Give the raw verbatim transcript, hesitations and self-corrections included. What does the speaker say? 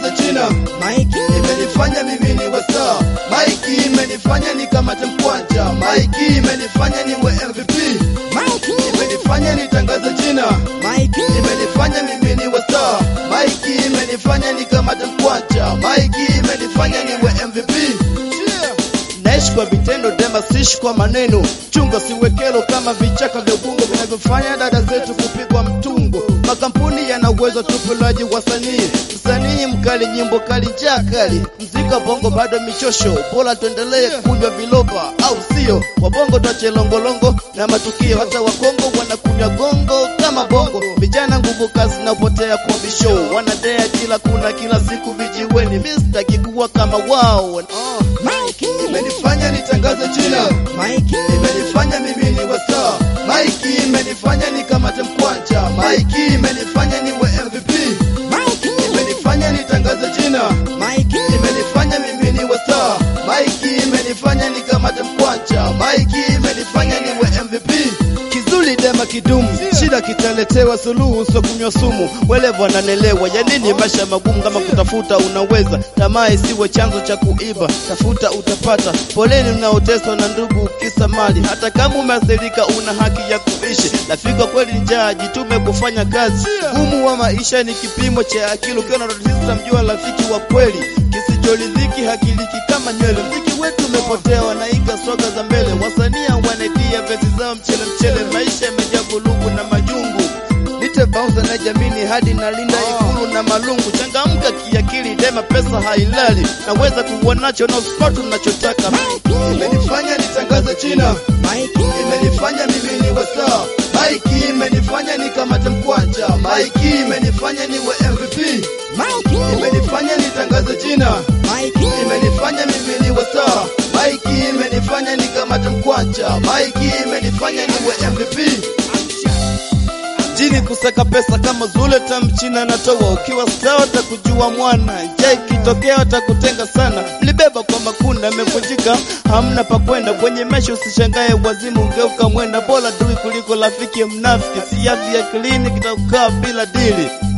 nitangaze China. Mike imenifanya mimi niwe star. Mike imenifanya nikamate mkwanja. Mike imenifanya niwe M V P. Mike imenifanya nitangaze China. Mike imenifanya mimi niwe star. Mike imenifanya nikamate mkwanja. Mike imenifanya niwe M V P. Naishi kwa vitendo dema sishi kwa maneno. Chunga siwekelo kama vichaka vya ubungo vinavyofanya dada zetu kupigwa mtungo. Makampuni yana uwezo tupulaji wasanii. Msanii mkali nyimbo kali jakali. Mzika bongo bado michosho. Bora tuendelee kunywa viloba au sio? Wabongo tuache longolongo na matukio. Hata wakongo wanakunywa gongo kama bongo. Vijana nguvu kazi na upotea kwa bisho. Wanadea kila kuna kila siku vijiweni. Mister kikuwa kama wao. Oh. Mike imenifanya nitangaze China. Mike imenifanya mimi niwe star. Mike imenifanya nikamate mkwanja. Mike imenifanya niwe M V P. Mike imenifanya nitangaze China. Mike imenifanya mimi niwe star. Mike imenifanya nikamate mkwanja. Mike imenifanya niwe M V P. Kizuli dema kidumu, shida kitaletewa suluhu so kunywa sumu. Welevu wananelewa, ya nini maisha magumu kama kutafuta unaweza. Tamaa isiwe chanzo cha kuiba, tafuta utapata. Poleni unaoteswa na ndugu kisa mali. Hata kama umeathirika una haki ya kuishi. Rafiki kweli njaa jitume kufanya kazi. Gumu wa maisha ni kipimo cha akili. Ukiwa na tatizo mjua rafiki wa kweli. Kisichoridhiki hakiliki kama nywele. Mziki wetu umepotea wanaiga soga za mbele. Wasania wanaitia vesi zao mchele mchele. Maisha yamejaa vurugu na majungu. Nite bounce na jamini hadi na linda ikulu na malungu. Changamka kiakili dema pesa hailali. Naweza kuonacho na sport unachotaka. Imenifanya nitangaze China. Mike imenifanya mimi niwe star. Mike imenifanya nikamate mkwanja. Mike imenifanya niwe M V P. Mike imenifanya nitangaze China. Mike imenifanya mimi niwe star. Mike imenifanya nikamate mkwanja. Mike imenifanya niwe M V P. Jini kusaka pesa kama zule tamchina natoa. Ukiwa star utakujua mwana. Jai kitokea utakutenga sana. Mlibeba kwa makunda amevunjika. Hamna pa kwenda kwenye maisha usishangae wazimu ungeuka mwenda. Bora dui kuliko rafiki mnafiki. Siyafi ya klini kitakukaa bila dili.